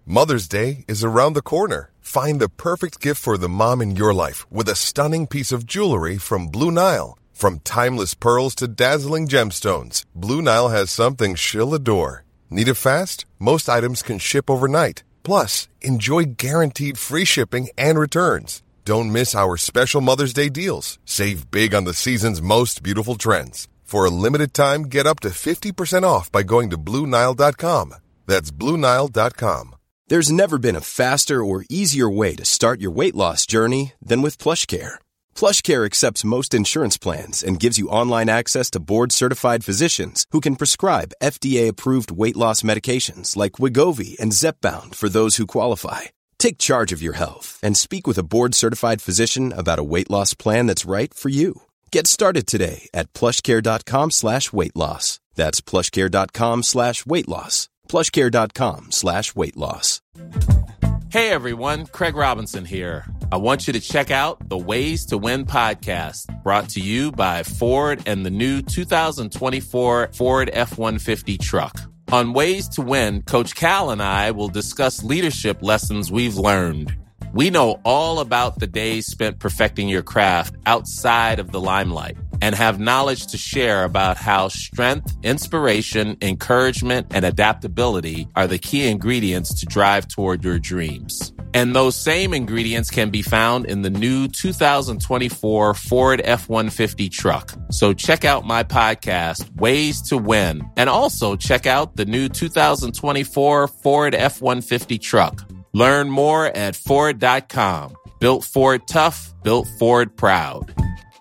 Mother's Day is around the corner. Find the perfect gift for the mom in your life with a stunning piece of jewelry from Blue Nile. From timeless pearls to dazzling gemstones, Blue Nile has something she'll adore. Need it fast? Most items can ship overnight. Plus, enjoy guaranteed free shipping and returns. Don't miss our special Mother's Day deals. Save big on the season's most beautiful trends. For a limited time, get up to 50% off by going to BlueNile.com. That's BlueNile.com. There's never been a faster or easier way to start your weight loss journey than with PlushCare. PlushCare accepts most insurance plans and gives you online access to board-certified physicians who can prescribe FDA-approved weight loss medications like Wegovy and Zepbound for those who qualify. Take charge of your health and speak with a board-certified physician about a weight loss plan that's right for you. Get started today at plushcare.com/weightloss. That's plushcare.com/weightloss. plushcare.com/weightloss. Hey everyone, Craig Robinson here. I want you to check out the Ways to Win podcast, brought to you by Ford and the new 2024 Ford F-150 truck. On Ways to Win, Coach Cal and I will discuss leadership lessons we've learned. We know all about the days spent perfecting your craft outside of the limelight and have knowledge to share about how strength, inspiration, encouragement, and adaptability are the key ingredients to drive toward your dreams. And those same ingredients can be found in the new 2024 Ford F-150 truck. So check out my podcast, Ways to Win, and also check out the new 2024 Ford F-150 truck. Learn more at Ford.com. Built Ford tough, built Ford proud.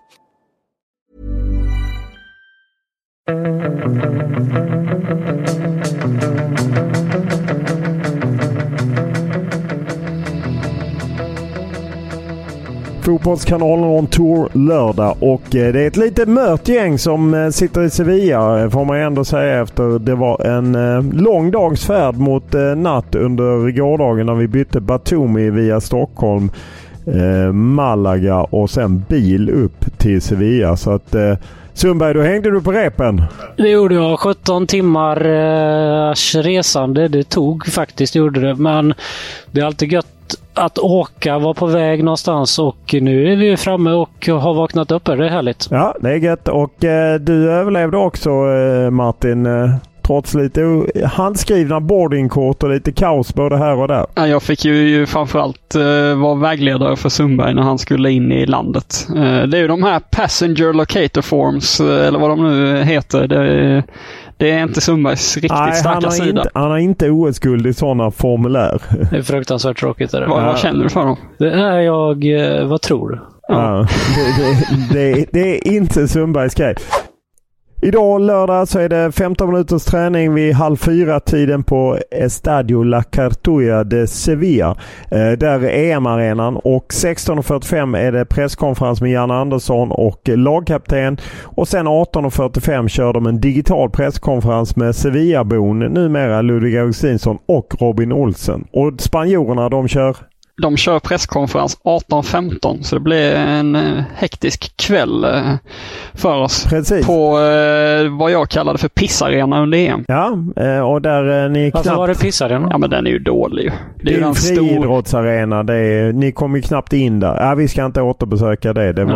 Fotbollskanalen on tour lördag och det är ett lite mört gäng som sitter i Sevilla, får man ändå säga, efter det var en lång dags färd mot natt under gårdagen när vi bytte Batumi via Stockholm, Malaga och sen bil upp till Sevilla. Så att Sundberg, då hängde du på repen. Det gjorde jag. 17 timmars resande. Det tog faktiskt, gjorde det. Men det är alltid gött att åka, vara på väg någonstans, och nu är vi framme och har vaknat upp. Det är härligt. Ja, det är gött. Och du överlevde också, Martin, trots lite handskrivna boardingkort och lite kaos både här och där. Ja, jag fick ju framförallt vara vägledare för Sundberg när han skulle in i landet. Det är ju de här passenger locator forms, eller vad de nu heter. Det är inte Sundbergs riktigt starka sida. Han har inte OS-guld i sådana formulär. Det är fruktansvärt tråkigt. Vad känner du för dem? Det är jag... Vad tror du? Ja. Det är inte Sundbergs grej. Idag lördag så är det 15 minuters träning vid 3:30 på Estadio La Cartuja de Sevilla. Där är EM-arenan, och 16:45 är det presskonferens med Jan Andersson och lagkapten. Och sen 18:45 kör de en digital presskonferens med Sevilla-bon, numera Ludvig Augustinsson och Robin Olsen. Och spanjorerna, de kör presskonferens 18:15, så det blir en hektisk kväll för oss. Precis. På vad jag kallade för pissarena under EM. Ja, och där ni knappt... Varför var det pissarena? Ja, men den är ju dålig. Det är ju en friidrottsarena. Ni kom ju knappt in där. Ja, vi ska inte återbesöka det. Det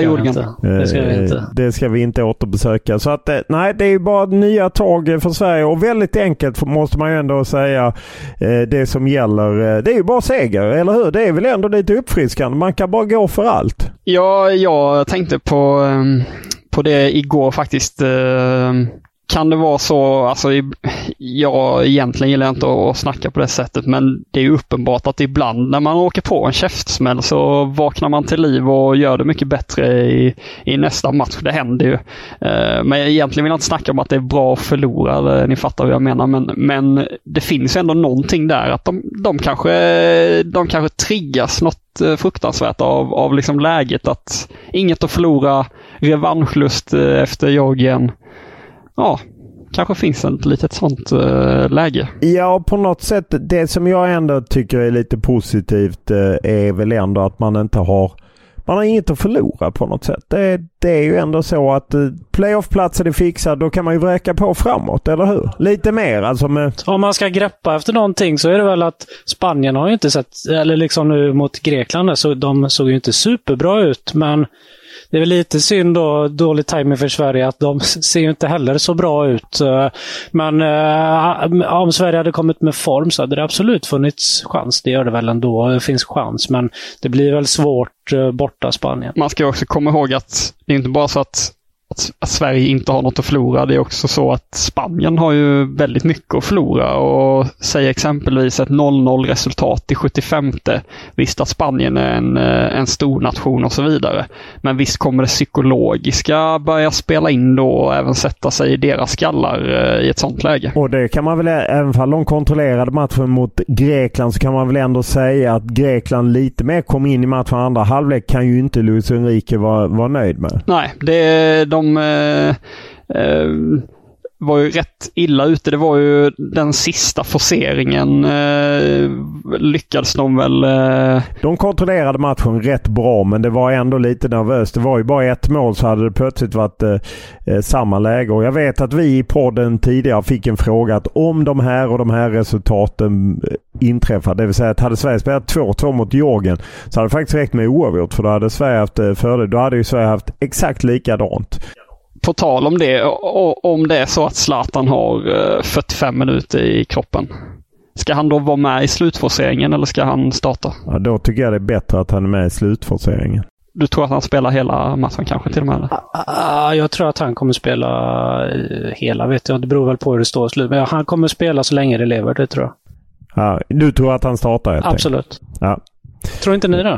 ska vi inte återbesöka. Så att, nej, det är ju bara nya tag för Sverige, och väldigt enkelt måste man ju ändå säga, det som gäller. Det är ju bara seger, eller hur? Det är väl ändå lite uppfriskande. Man kan bara gå för allt. Ja, jag tänkte på det igår faktiskt. Kan det vara så, alltså jag egentligen gillar inte att snacka på det sättet, men det är ju uppenbart att ibland när man åker på en käftsmäll så vaknar man till liv och gör det mycket bättre i nästa match. Det händer ju. Men egentligen vill jag inte snacka om att det är bra att förlora, ni fattar vad jag menar, men det finns ändå någonting där att de kanske triggas något fruktansvärt av liksom läget, att inget att förlora, revanschlust efter Georgien. Ja, kanske finns ett litet sånt läge. Ja, på något sätt. Det som jag ändå tycker är lite positivt är väl ändå att man inte har man har inget att förlora på något sätt. Det är ju ändå så att playoffplatsen är fixad, då kan man ju vräka på framåt, eller hur? Lite mer alltså med... Om man ska greppa efter någonting så är det väl att Spanien har ju inte sett, eller liksom nu mot Grekland, så de såg ju inte superbra ut, men det är väl lite synd och dålig timing för Sverige att de ser ju inte heller så bra ut. Men om Sverige hade kommit med form så hade det absolut funnits chans. Det gör det väl ändå. Det finns chans, men det blir väl svårt borta Spanien. Man ska också komma ihåg att det är inte bara så att Sverige inte har något att förlora. Det är också så att Spanien har ju väldigt mycket att förlora, och säg exempelvis ett 0-0 resultat i 75:e. Visst att Spanien är en stor nation och så vidare. Men visst kommer det psykologiska börja spela in då och även sätta sig i deras skallar i ett sånt läge. Och det kan man väl, även om de kontrollerade matchen mot Grekland, så kan man väl ändå säga att Grekland lite mer kom in i matchen. Andra halvlek kan ju inte Luis Enrique vara nöjd med. Nej, de var ju rätt illa ute. Det var ju den sista forceringen lyckades de väl... De kontrollerade matchen rätt bra, men det var ändå lite nervöst. Det var ju bara ett mål, så hade det plötsligt varit samma läge. Och jag vet att vi i podden tidigare fick en fråga att om de här resultaten inträffade, det vill säga att hade Sverige spelat 2-2 mot Georgien, så hade det faktiskt räckt med oavgjort, för då hade Sverige haft fördel. Då hade ju Sverige haft exakt likadant. På tal om det, om det är så att Zlatan har 45 minuter i kroppen, ska han då vara med i slutforceringen eller ska han starta? Ja, då tycker jag det är bättre att han är med i slutforceringen. Du tror att han spelar hela matchen kanske till och med? Jag tror att han kommer spela hela, vet jag. Det beror väl på hur det står i slut. Men han kommer spela så länge det lever, det tror jag. Ja, du tror att han startar? Absolut. Ja. Tror inte ni det?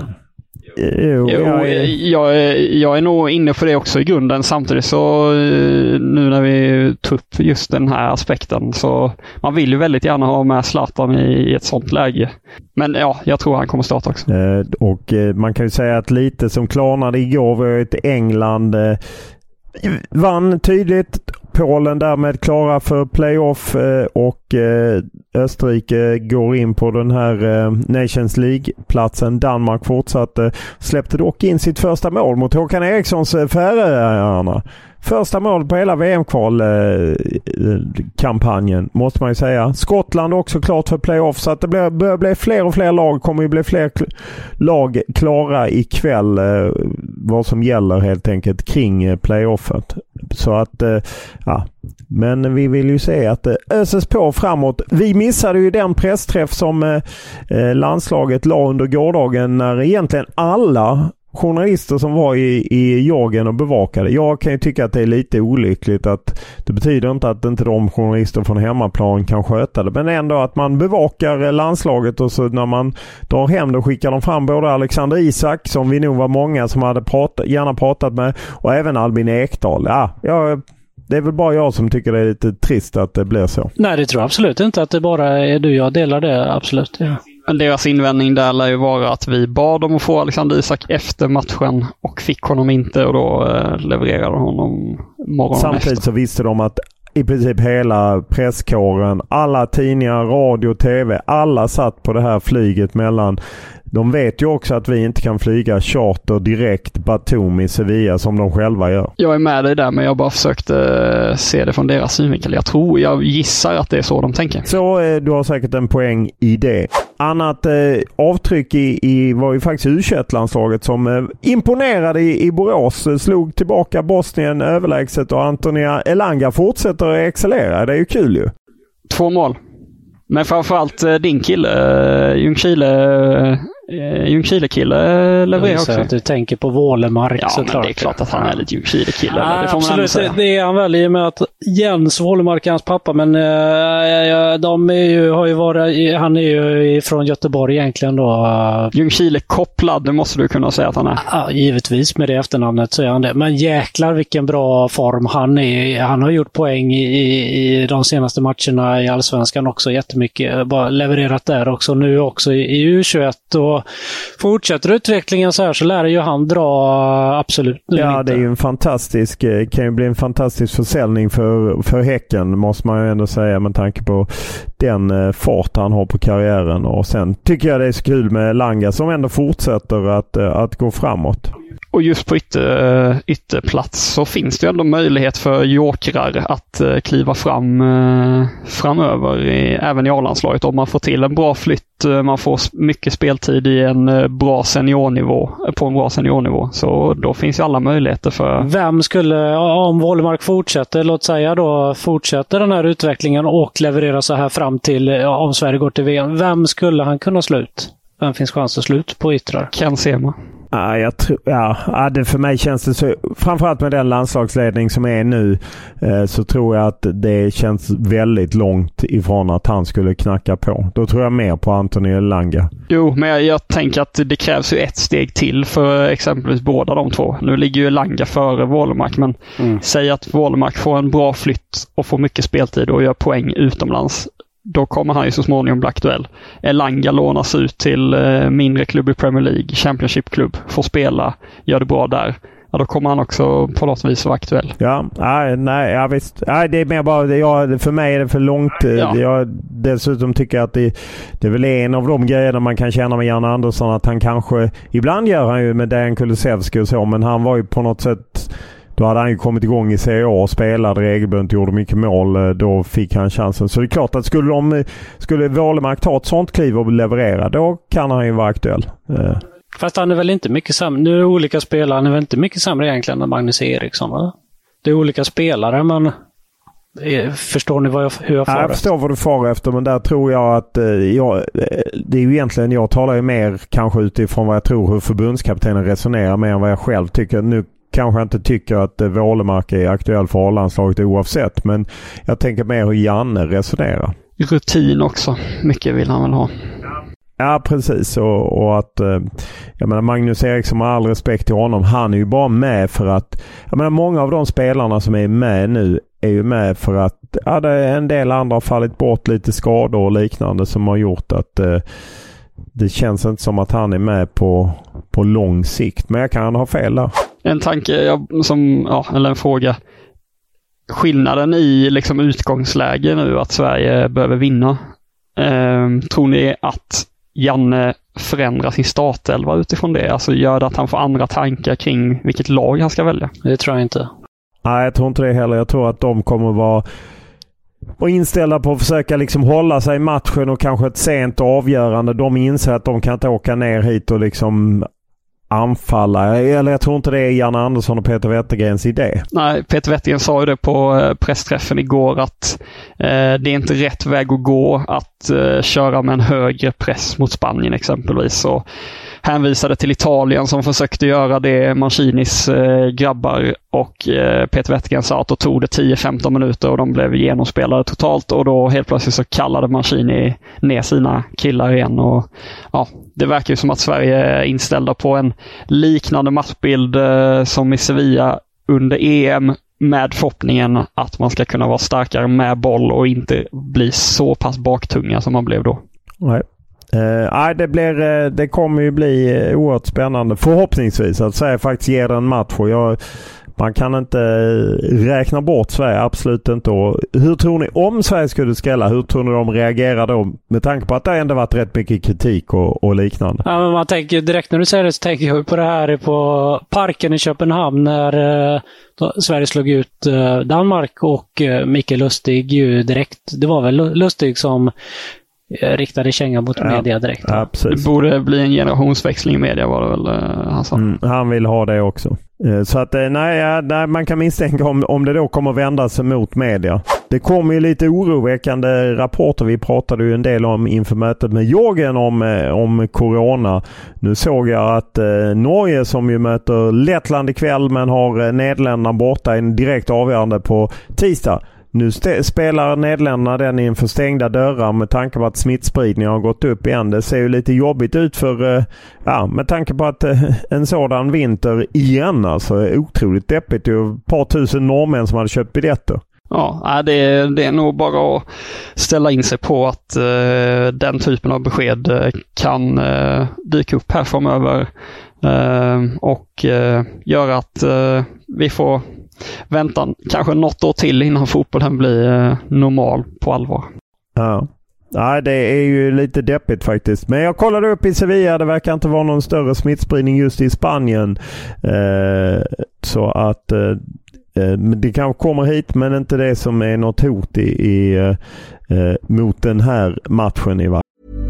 Jag är nog inne på det också i grunden. Samtidigt så nu när vi tar upp just den här aspekten, så man vill ju väldigt gärna ha med Zlatan i ett sånt läge. Men ja, jag tror han kommer starta också. Och man kan ju säga att lite som klarnade igår var ett England vann tydligt. Polen därmed klara för playoff, och Österrike går in på den här Nations League-platsen. Danmark fortsatte, släppte dock in sitt första mål mot Håkan Erikssons Färöarna. Första mål på hela VM-kval-kampanjen, måste man ju säga. Skottland också klart för playoff, så att det börjar bli fler och fler lag. Kommer ju bli fler lag klara ikväll, vad som gäller helt enkelt kring playoffet. Så att, ja. Men vi vill ju se att det öses på framåt. Vi missade ju den pressträff som landslaget la under gårdagen, när egentligen alla journalister som var i Georgien och bevakade. Jag kan ju tycka att det är lite olyckligt, att det betyder inte att inte de journalister från hemmaplan kan sköta det, men ändå att man bevakar landslaget, och så när man drar hem då skickar de fram både Alexander Isak, som vi nog var många som hade gärna pratat med, och även Albin Ekdal. Det är väl bara jag som tycker det är lite trist att det blir så. Nej, det tror jag absolut inte att det bara är du. Jag delar det absolut, ja. Deras invändning där lär ju vara att vi bad om att få Alexander Isak efter matchen och fick honom inte, och då levererade honom morgonen samtidigt efter. Så visste de att i princip hela presskåren, alla tidningar, radio, tv, alla satt på det här flyget mellan. De vet ju också att vi inte kan flyga charter direkt Batumi, Sevilla som de själva gör. Jag är med dig där, men jag bara försökte se det från deras synvinkel. Jag gissar att det är så de tänker. Så du har säkert en poäng i det. Annat avtryck var ju faktiskt U21-landslaget som imponerade i Borås. Slog tillbaka Bosnien överlägset, och Antonia Elanga fortsätter att excellera. Det är ju kul ju. 2 mål. Men framförallt din kille, Ljungskile-kille levererar också. Att du tänker på Wålemark, ja, såklart. Men det är klart att han är lite Ljungskile-kille. Ja, absolut, det är han väl, i och med att Jens Wålemark är hans pappa. Men de har ju varit, han är ju från Göteborg egentligen då. Ljungskile kopplad, det måste du kunna säga att han är. Ja, givetvis med det efternamnet så är han det. Men jäklar vilken bra form han är. Han har gjort poäng i de senaste matcherna i Allsvenskan också jättemycket. Bara levererat där också. Nu också i U21, och och fortsätter utvecklingen så här så lär ju han dra absolut. Ja, det är ju kan ju bli en fantastisk försäljning för Häcken, måste man ju ändå säga, med tanke på den fart han har på karriären. Och sen tycker jag det är så kul med Elanga som ändå fortsätter att gå framåt. Och just på ytterplats så finns det ändå möjlighet för jokrar att kliva fram framöver även i A-landslaget. Om man får till en bra flytt, man får mycket speltid i en bra seniornivå, på en bra seniornivå. Så då finns ju alla möjligheter för... Vem skulle, om Wålemark fortsätter, låt säga då, fortsätter den här utvecklingen och levererar så här fram till, om Sverige går till VM, vem skulle han kunna slå ut? Vem finns chans att slut på yttrar? Ken Sema. Det för mig känns det så, framförallt med den landslagsledning som är nu, så tror jag att det känns väldigt långt ifrån att han skulle knacka på. Då tror jag mer på Anthony Elanga. Jo, men jag tänker att det krävs ju ett steg till för exempelvis båda de två. Nu ligger ju Elanga före Wålemark, men säg att Wålemark får en bra flytt och får mycket speltid och gör poäng utomlands. Då kommer han ju så småningom bli aktuell. Elanga lånas ut till mindre klubb i Premier League, Championship-klubb, får spela, gör det bra där. Ja, då kommer han också på något vis vara aktuell. Visst. Det är mer bara, för mig är det för långt. Ja. Jag dessutom tycker att det är väl en av de grejerna man kan känna med Jan Andersson, att han kanske, ibland gör han ju med Dejan Kulusevski och så, men han var ju på något sätt... Då hade han ju kommit igång i Serie A och spelade regelbundet, gjorde mycket mål. Då fick han chansen. Så det är klart att skulle Wålemark ta ett sånt kliv och leverera, då kan han ju vara aktuell. Fast han är väl inte mycket sämre. Nu är olika spelare, han är väl inte mycket sämre egentligen än Magnus Eriksson, va? Det är olika spelare, men förstår ni hur jag far? Jag förstår vad du far efter, men där tror jag att det är ju egentligen, jag talar ju mer kanske utifrån vad jag tror hur förbundskaptenen resonerar mer än vad jag själv tycker. Nu kanske jag inte tycker att Wålemark är aktuell för A-landslaget oavsett, men jag tänker mer hur Janne resonerar. Rutin också. Mycket vill han väl ha. Ja, precis. Och att jag menar, Magnus Eriksson, med all respekt till honom, han är ju bara med för att, jag menar, många av de spelarna som är med nu är ju med för att det är en del andra har fallit bort, lite skador och liknande, som har gjort att det känns inte som att han är med på lång sikt. Men jag kan ha fel där. En tanke, eller en fråga. Skillnaden i liksom utgångsläge nu, att Sverige behöver vinna. Tror ni att Janne förändrar sin startelva utifrån det? Alltså gör det att han får andra tankar kring vilket lag han ska välja? Det tror jag inte. Nej, jag tror inte det heller. Jag tror att de kommer vara inställda på att försöka liksom hålla sig i matchen, och kanske ett sent avgörande. De inser att de kan inte åka ner hit och liksom anfalla. Eller jag tror inte det är Janne Andersson och Peter Wettergrens idé. Nej, Peter Wettergren sa ju det på pressträffen igår, att det är inte rätt väg att gå att köra med en högre press mot Spanien exempelvis. Och hänvisade till Italien som försökte göra det, Mancinis grabbar, och Peter Wettergren sa att då tog det 10-15 minuter och de blev genomspelade totalt, och då helt plötsligt så kallade Mancini ner sina killar igen. Och ja, det verkar ju som att Sverige är inställda på en liknande matchbild som i Sevilla under EM, med förhoppningen att man ska kunna vara starkare med boll och inte bli så pass baktunga som man blev då. Nej. Det kommer ju bli oerhört spännande, förhoppningsvis, att Sverige faktiskt ger en match. Och man kan inte räkna bort Sverige, absolut inte. Och hur tror ni, om Sverige skulle skrälla, hur tror ni de reagerar då, med tanke på att det ändå varit rätt mycket kritik och liknande? Ja, men man tänker direkt när du säger det, så tänker jag på det här på Parken i Köpenhamn när Sverige slog ut Danmark, och Mikael Lustig ju direkt, det var väl Lustig som riktade känga mot media direkt. Ja, det borde bli en generationsväxling i media, var det väl han sa. Han vill ha det också. Så att nej, man kan misstänka om det då kommer vända sig mot media. Det kommer ju lite oroväckande rapporter. Vi pratade ju en del om inför mötet med Jörgen om corona. Nu såg jag att Norge, som ju möter Lettland ikväll men har Nederländerna borta, en direkt avgörande på tisdag. Nu spelar Nederländerna den inför stängda dörrar med tanke på att smittspridningen har gått upp igen. Det ser ju lite jobbigt ut för, med tanke på att en sådan vinter igen, alltså otroligt deppigt. Det är ju ett par tusen norrmän som hade köpt biljetter. Ja, det är nog bara att ställa in sig på att den typen av besked kan dyka upp här framöver och göra att vi får vänta kanske något år till innan fotbollen blir normal på allvar. Ja. Nej, det är ju lite deppigt faktiskt. Men jag kollade upp i Sevilla, det verkar inte vara någon större smittspridning just i Spanien. Så att det kanske kommer hit, men inte det som är något hot mot den här matchen i varje.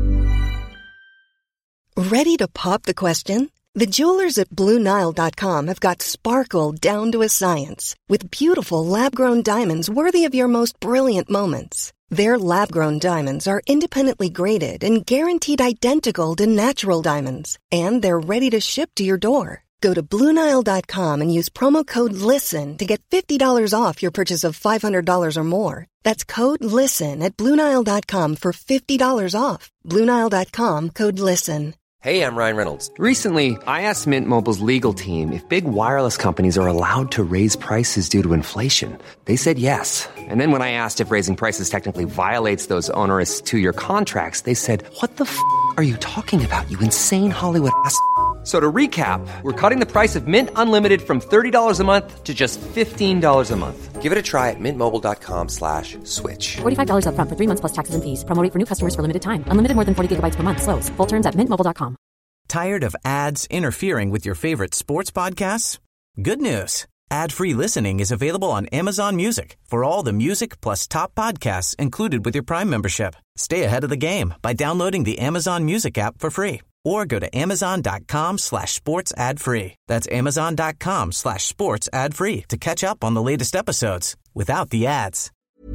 Ready to pop the question? The jewelers at BlueNile.com have got sparkle down to a science with beautiful lab-grown diamonds worthy of your most brilliant moments. Their lab-grown diamonds are independently graded and guaranteed identical to natural diamonds, and they're ready to ship to your door. Go to BlueNile.com and use promo code LISTEN to get $50 off your purchase of $500 or more. That's code LISTEN at BlueNile.com for $50 off. BlueNile.com, code LISTEN. Hey, I'm Ryan Reynolds. Recently, I asked Mint Mobile's legal team if big wireless companies are allowed to raise prices due to inflation. They said yes. And then when I asked if raising prices technically violates those onerous 2-year contracts, they said, "What the f*** are you talking about, you insane Hollywood ass?" So to recap, we're cutting the price of Mint Unlimited from $30 a month to just $15 a month. Give it a try at mintmobile.com/switch. $45 up front for 3 months plus taxes and fees. Promo rate for new customers for limited time. Unlimited more than 40 gigabytes per month. Slows full terms at mintmobile.com. Tired of ads interfering with your favorite sports podcasts? Good news. Ad-free listening is available on Amazon Music for all the music plus top podcasts included with your Prime membership. Stay ahead of the game by downloading the Amazon Music app for free or go to amazon.com/sports ad free. That's amazon.com/sports ad free to catch up on the latest episodes without the ads.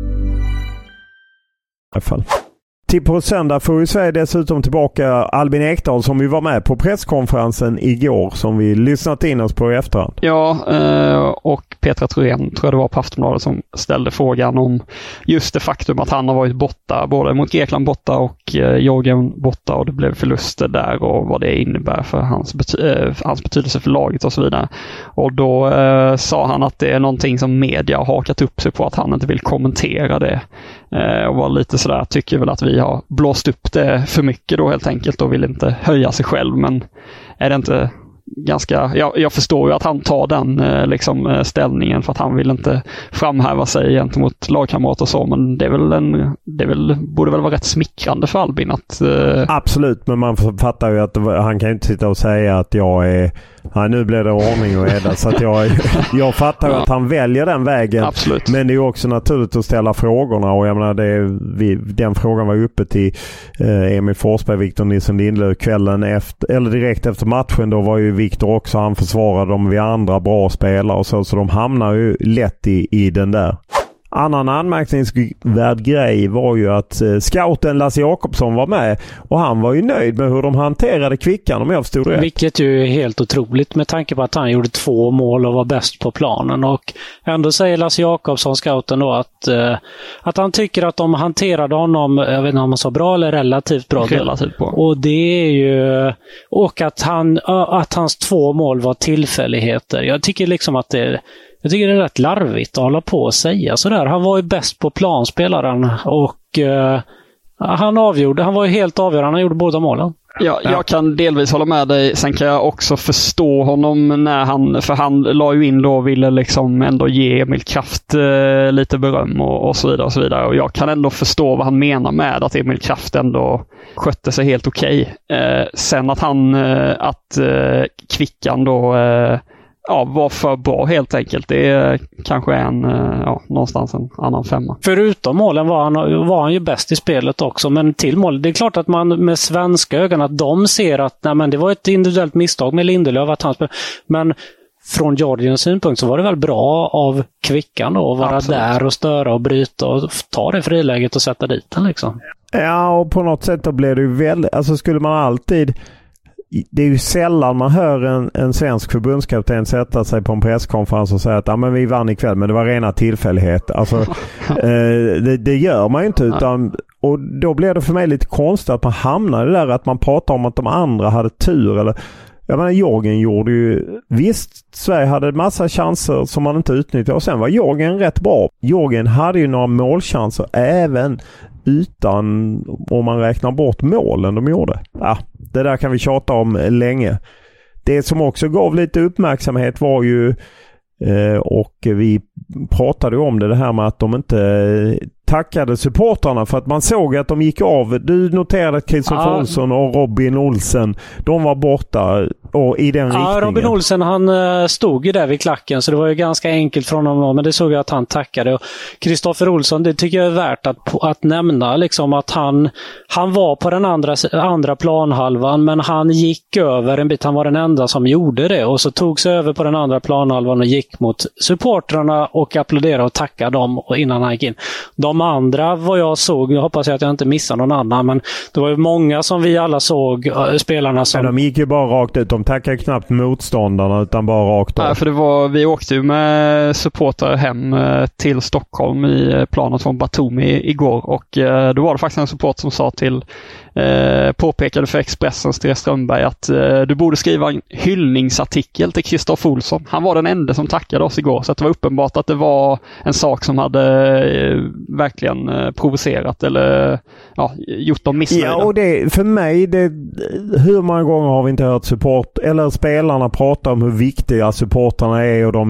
På söndag får vi Sverige dessutom tillbaka Albin Ekdal som vi var med på presskonferensen igår som vi lyssnat in oss på i efterhand. Ja, och Petra Thorén tror jag det var på Aftonbladet som ställde frågan om just det faktum att han har varit borta, både mot Grekland borta och Georgien borta, och det blev förluster där och vad det innebär för hans betydelse för laget och så vidare. Och då sa han att det är någonting som media har hakat upp sig på, att han inte vill kommentera det. Och var lite sådär, tycker väl att vi har blåst upp det för mycket då helt enkelt och vill inte höja sig själv, men är det inte ganska, jag förstår ju att han tar den ställningen för att han vill inte framhäva sig gentemot lagkamrater och så, men borde väl vara rätt smickrande för Albin att... Absolut, men man fattar ju att han kan ju inte sitta och säga att jag är... Ja, nu blir det ordning och äda, så att jag fattar ju att han väljer den vägen. Absolut. Men det är ju också naturligt att ställa frågorna, och jag menar den frågan var uppe till Emil Forsberg, Victor Nilsson Lindelöf kvällen efter, eller direkt efter matchen. Då var ju Victor också, han försvarade dem vid andra bra spelare och så de hamnar ju lätt i den där. Annan anmärkningsvärd grej var ju att scouten Lasse Jakobsson var med, och han var ju nöjd med hur de hanterade Kvickan, om jag förstod det. Vilket ju är helt otroligt med tanke på att han gjorde 2 mål och var bäst på planen. Och ändå säger Lasse Jakobsson, scouten, då att han tycker att de hanterade honom, jag vet inte om han sa bra eller relativt bra. Relativt bra. Och det är ju, och att hans 2 mål var tillfälligheter. Jag tycker liksom att jag tycker det är rätt larvigt att hålla på och säga sådär. Han var ju bäst på planspelaren och han var ju helt avgörande. Han gjorde båda målen. Ja, jag kan delvis hålla med dig. Sen kan jag också förstå honom för han la ju in då och ville liksom ändå ge Emil Kraft lite beröm och så vidare och så vidare. Och jag kan ändå förstå vad han menar med att Emil Kraft ändå skötte sig helt okej. Sen att Kvickan då var för bra helt enkelt. Det är kanske någonstans en annan 5. Förutom målen var han ju bäst i spelet också, men till mål. Det är klart att man med svenska ögon att de ser att det var ett individuellt misstag med Lindelöf att han spelade. Men från Georgiens synpunkt så var det väl bra av Kvickan då att vara där och störa och bryta och ta det friläget och sätta dit den liksom. Ja, och på något sätt då blev det ju väldigt, alltså skulle man alltid, det är ju sällan man hör en svensk förbundskapten sätta sig på en presskonferens och säga att men vi vann ikväll, men det var rena tillfällighet. Alltså, det gör man ju inte. Och då blir det för mig lite konstigt att man hamnar i det där att man pratar om att de andra hade tur. Eller, Jag menar, Jorgen gjorde ju... Visst, Sverige hade massa chanser som man inte utnyttjade. Och sen var Jorgen rätt bra. Jorgen hade ju några målchanser även utan, om man räknar bort målen de gjorde. Ja, det där kan vi tjata om länge. Det som också gav lite uppmärksamhet var ju, och vi pratade om det här med att de inte tackade supportrarna för att man såg att de gick av. Du noterade att Kristoffer Olsson och Robin Olsen, de var borta och i den riktningen. Robin Olsen, han stod ju där vid klacken, så det var ju ganska enkelt från honom, men det såg jag att han tackade. Kristoffer Olsson, det tycker jag är värt att nämna, liksom att han var på den andra planhalvan, men han gick över en bit. Han var den enda som gjorde det, och så tog sig över på den andra planhalvan och gick mot supportrarna och applåderade och tackade dem innan han gick in. De andra, vad jag såg, jag hoppas att jag inte missar någon annan, men det var ju många som vi alla såg, spelarna som... Men de gick ju bara rakt ut. De tackade knappt motståndarna utan bara rakt av. Ja, för vi åkte ju med supportrar hem till Stockholm i planet från Batumi igår, och då var det faktiskt en support som sa påpekade för Expressens Therese Strömberg att du borde skriva en hyllningsartikel till Kristoffer Olsson. Han var den enda som tackade oss igår, så att det var uppenbart att det var en sak som hade verkligen provocerat eller gjort dem missnöjda. Ja, och det, för mig, hur många gånger har vi inte hört support eller spelarna prata om hur viktiga supportarna är, och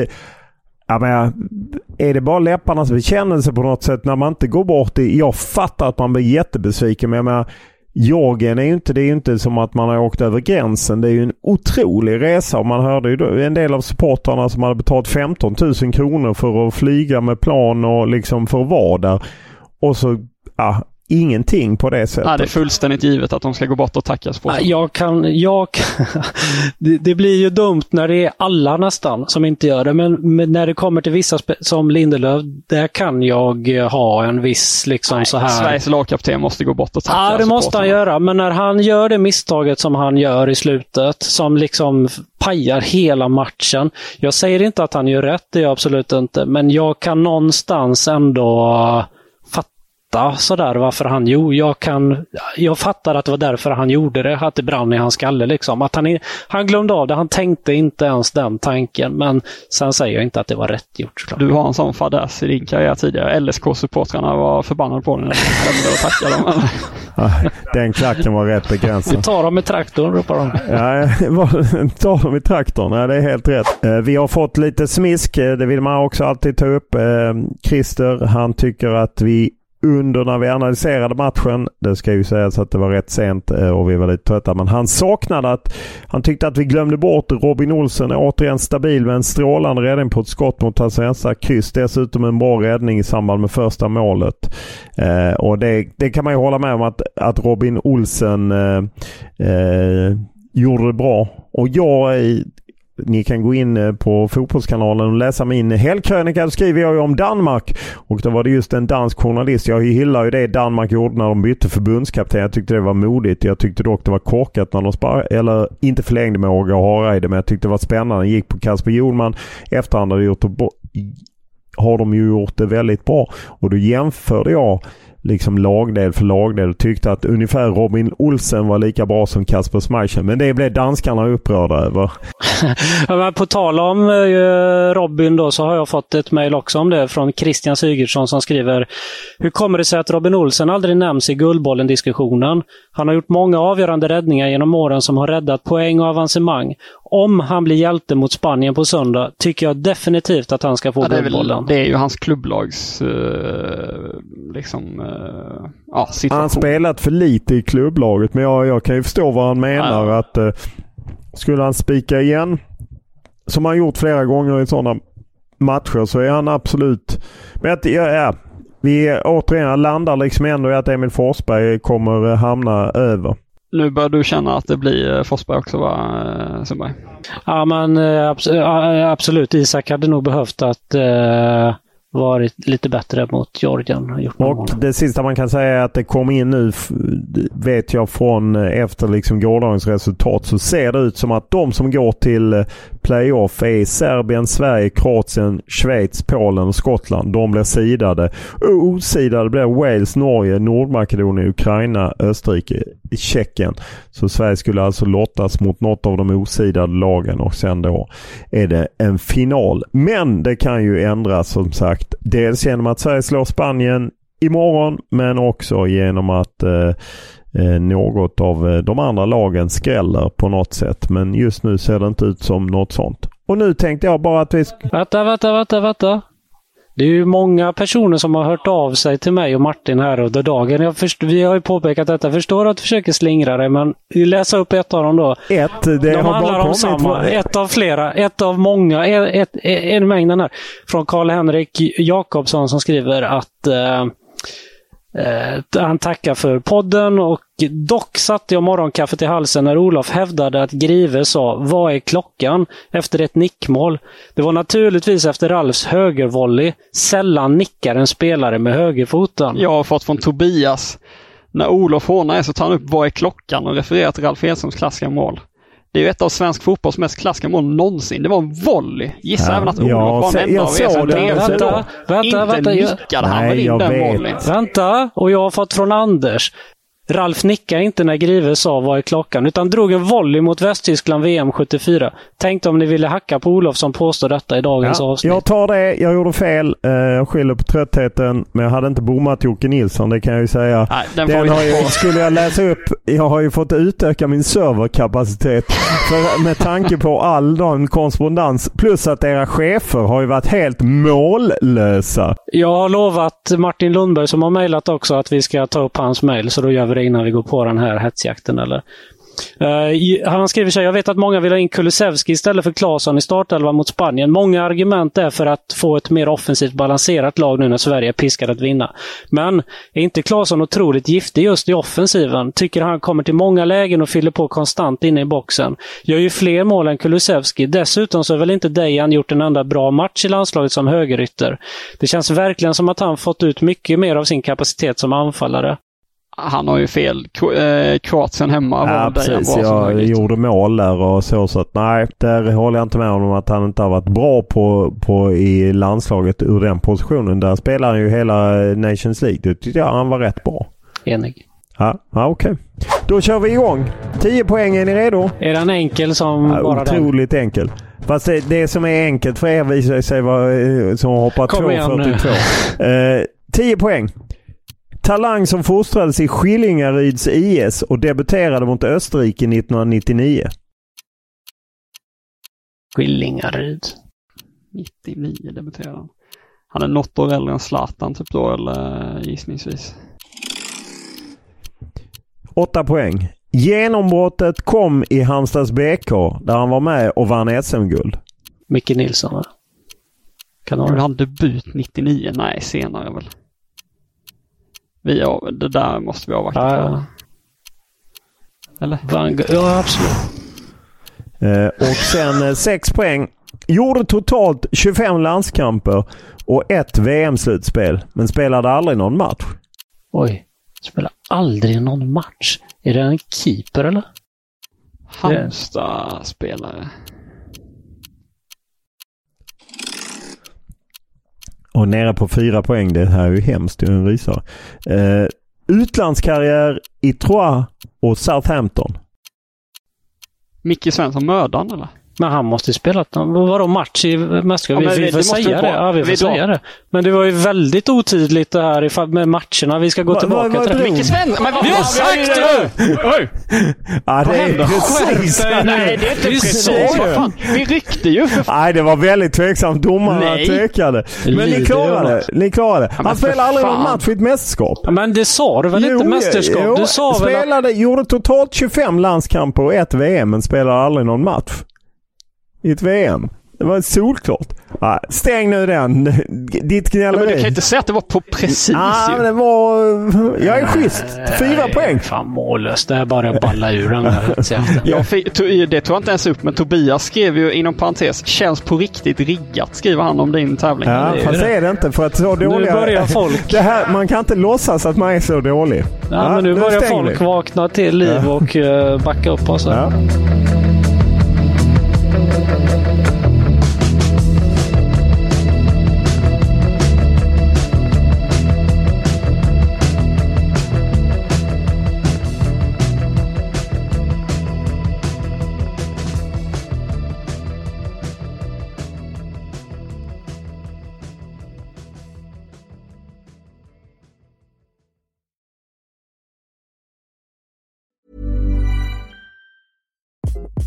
är det bara läpparnas bekännelse på något sätt när man inte går bort i... Jag fattar att man blir jättebesviken, men jag menar, Jorgen det är ju inte som att man har åkt över gränsen. Det är ju en otrolig resa, och man hörde ju en del av supportarna som hade betalt 15 000 kronor för att flyga med plan och liksom för att vara där. Och så, ingenting på det sättet. Nej, det är fullständigt givet att de ska gå bort och tacka sporten. Det blir ju dumt när det är alla nästan som inte gör det, men när det kommer till vissa som Lindelöf, där kan jag ha en viss liksom så här. Sveriges lagkapten måste gå bort och tacka. Ja, det måste han göra, men när han gör det misstaget som han gör i slutet, som liksom pajar hela matchen. Jag säger inte att han gör rätt, det är jag absolut inte, men jag kan någonstans ändå sådär varför han jag fattar att det var därför han gjorde det, att det brann i hans skalle liksom, att han glömde av det, han tänkte inte ens den tanken, men sen säger jag inte att det var rätt gjort såklart. Du har en sån fadäs i din karriär tidigare. LSK-supportrarna var förbannade på den och tackade dem. Den klacken var rätt begränsad. Vi tar dem i traktorn, ropar de. Tar dem i traktorn, det är helt rätt. Vi har fått lite smisk, det vill man också alltid ta upp. Christer, han tycker att vi när vi analyserade matchen, det ska ju sägas att det var rätt sent och vi var lite trötta, men han tyckte att vi glömde bort Robin Olsen, återigen stabil med en strålande räddning på ett skott mot hans vänstra kryss, dessutom en bra räddning i samband med första målet, och det kan man ju hålla med om att Robin Olsen gjorde det bra, och ni kan gå in på Fotbollskanalen och läsa min helgkrönika. Då skriver jag ju om Danmark. Och då var det just en dansk journalist. Jag gillar ju det Danmark gjorde när de bytte förbundskapten. Jag tyckte det var modigt. Jag tyckte dock det var korkat när de inte förlängde med Åge Hareide. Men jag tyckte det var spännande. Gick på Kasper Hjulman. Efterhand har de ju gjort det väldigt bra. Och då jämförde jag liksom lagdel för lagdel och tyckte att ungefär Robin Olsen var lika bra som Kasper Schmeichel. Men det blev danskarna upprörda över. På tal om Robin då, så har jag fått ett mejl också om det från Christian Sigurdsson som skriver: hur kommer det sig att Robin Olsen aldrig nämns i Guldbollen-diskussionen? Han har gjort många avgörande räddningar genom åren som har räddat poäng och avancemang. Om han blir hjälte mot Spanien på söndag tycker jag definitivt att han ska få Guldbollen. Det är ju hans klubblags situation. Han har spelat för lite i klubblaget, men jag kan ju förstå vad han menar. Att skulle han spika igen, som han gjort flera gånger i sådana matcher, så är han absolut... Men vi återigen landar liksom ändå i att Emil Forsberg kommer hamna över. Nu börjar du känna att det blir Forsberg också, va, Sundberg? Ja, men absolut. Isak hade nog behövt att varit lite bättre mot Georgien. Och det sista man kan säga är att det kom in nu, vet jag från efter liksom gårdagens resultat, så ser det ut som att de som går till playoff är Serbien, Sverige, Kroatien, Schweiz, Polen och Skottland. De blir sidade. Osidade blir Wales, Norge, Nordmakedonien, Ukraina, Österrike, Tjeckien. Så Sverige skulle alltså lottas mot något av de osidade lagen och sen då är det en final. Men det kan ju ändras som sagt. Dels genom att Sverige slår Spanien imorgon, men också genom att något av de andra lagen skräller på något sätt. Men just nu ser det inte ut som något sånt. Och nu tänkte jag bara att vi... Vänta. Det är ju många personer som har hört av sig till mig och Martin här under dagen. Vi har ju påpekat detta. Jag förstår att du försöker slingra dig, men läsa upp ett av dem då. Det har handlar om samma. Ett av flera. Ett av många. En mängd här. Från Karl-Henrik Jakobsson som skriver att han tackar för podden och dock satte jag morgonkaffet i halsen när Olof hävdade att Grive sa "Vad är klockan?" efter ett nickmål. Det var naturligtvis efter Ralfs högervolley. Sällan nickar en spelare med högerfoten. Jag har fått från Tobias. När Olof hånar så tar han upp "Vad är klockan?" och refererar till Ralf Edströms klassiska mål. Det är ju ett av svensk fotbolls mest klassiska mål någonsin. Det var en volley. Gissa även att Olof var en enda av Vänta, och jag har fått från Anders. Ralf nickade inte när Grive sa "Vad är klockan?" utan drog en volley mot Västtyskland VM 74. Tänkte om ni ville hacka på Olof som påstår detta i dagens avsnitt. Jag tar det, jag gjorde fel. Jag skyller på tröttheten, men jag hade inte bommat Jocke Nilsson, det kan jag ju säga. Nej, skulle jag läsa upp, jag har ju fått utöka min serverkapacitet med tanke på all den korrespondens, plus att era chefer har ju varit helt mållösa. Jag har lovat Martin Lundberg som har mejlat också att vi ska ta upp hans mejl, så då gör vi det innan vi går på den här hetsjakten. Eller? Han skriver så här: jag vet att många vill ha in Kulusevski istället för Claesson i startelva mot Spanien. Många argument är för att få ett mer offensivt balanserat lag nu när Sverige är piskad att vinna. Men är inte Claesson otroligt giftig just i offensiven? Tycker han kommer till många lägen och fyller på konstant inne i boxen. Gör ju fler mål än Kulusevski. Dessutom så har väl inte Dejan gjort en enda bra match i landslaget som högerytter. Det känns verkligen som att han fått ut mycket mer av sin kapacitet som anfallare. Han har ju fel. Kroatien hemma. Ja, precis. Jag gjorde mål där och så att nej, där håller jag inte med om att han inte har varit bra på i landslaget ur den positionen. Där spelar han ju hela Nations League. Det tyckte jag han var rätt bra. Enig. Ja, okej. Då kör vi igång. 10 poäng, är ni redo? Är den enkel som bara otroligt den? Enkel. Fast det som är enkelt för er visar sig vara som hoppar 2,42. 10 poäng. Talang som fostrades i Skillingaryds IS och debuterade mot Österrike 1999. Skillingaryd. 99 debuterade han. Han är något år äldre än Zlatan typ då, eller gissningsvis. 8 poäng. Genombrottet kom i Halmstads BK där han var med och vann SM-guld. Micke Nilsson, va? Kan han debut 99? Nej, senare väl. Det där måste vi avvakta på. Eller? Ja, absolut. Och sen 6 poäng. Gjorde totalt 25 landskamper och 1 VM-slutspel, men spelade aldrig någon match. Oj, spelade aldrig någon match. Är det en keeper eller? Halmstad-spelare. Och nere på 4 poäng, det här är ju hemskt, det är en rysare. Utlandskarriär i Troyes och Southampton. Micke Svensson Mördan eller? Men han måste ju spela. Vadå match i mästerskapet? Vi får säga det. Ja, vi får säga det. Men det var ju väldigt otydligt det här med matcherna. Vi ska gå tillbaka till det. Micke Svensson! Vi har sagt det! Oj! Ja, det är precis. Nej, det är inte precis. Vi ryckte ju. Nej, det var väldigt tveksamt. Domarna tvekade. Men ni klarade. Han spelade aldrig någon match i ett mästerskap. Men det sa du väl inte mästerskap? Du sa väl gjorde totalt 25 landskamper och 1 VM, men spelade aldrig någon match i ett VM. Det var solklart. Stäng nu den. Ditt gnälleri. Men du kan inte säga att det var på precis. Men det var... Jag är schysst. 4 poäng. Fan mållöst. Det är bara att balla ur den här. Det tog jag inte ens upp, men Tobias skrev ju inom parentes, känns på riktigt riggat, skriver han om din tävling. Ja, fast det är det inte. För att så dåliga... Nu börjar folk... Det här, man kan inte låtsas att man är så dålig. Ja, men nu börjar folk vakna till liv och backa upp oss. Ja.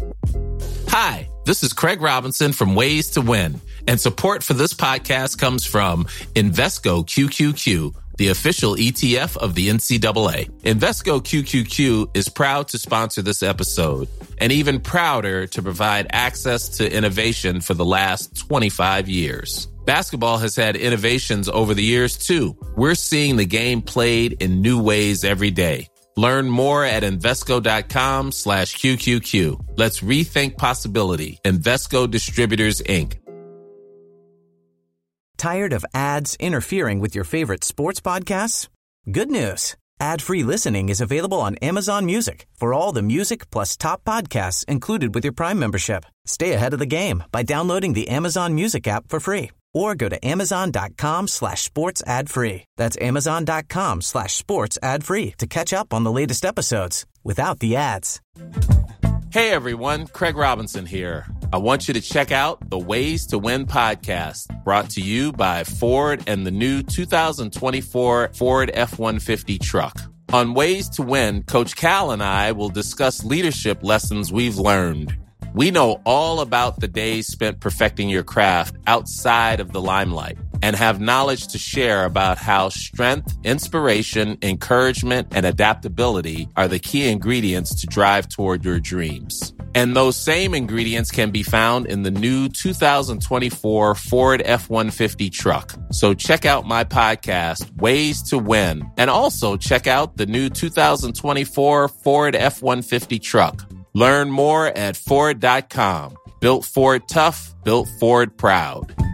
Hi, this is Craig Robinson from Ways to Win, and support for this podcast comes from Invesco QQQ, the official ETF of the NCAA. Invesco QQQ is proud to sponsor this episode, and even prouder to provide access to innovation for the last 25 years. Basketball has had innovations over the years, too. We're seeing the game played in new ways every day. Learn more at Invesco.com/QQQ. Let's rethink possibility. Invesco Distributors, Inc. Tired of ads interfering with your favorite sports podcasts? Good news. Ad-free listening is available on Amazon Music for all the music plus top podcasts included with your Prime membership. Stay ahead of the game by downloading the Amazon Music app for free or go to Amazon.com/sports ad free. That's Amazon.com/sports ad free to catch up on the latest episodes without the ads. Hey everyone, Craig Robinson here. I want you to check out the Ways to Win podcast, brought to you by Ford and the new 2024 Ford F-150 truck. On Ways to Win, Coach Cal and I will discuss leadership lessons we've learned. We know all about the days spent perfecting your craft outside of the limelight and have knowledge to share about how strength, inspiration, encouragement, and adaptability are the key ingredients to drive toward your dreams. And those same ingredients can be found in the new 2024 Ford F-150 truck. So check out my podcast, Ways to Win, and also check out the new 2024 Ford F-150 truck. Learn more at Ford.com. Built Ford tough, built Ford proud.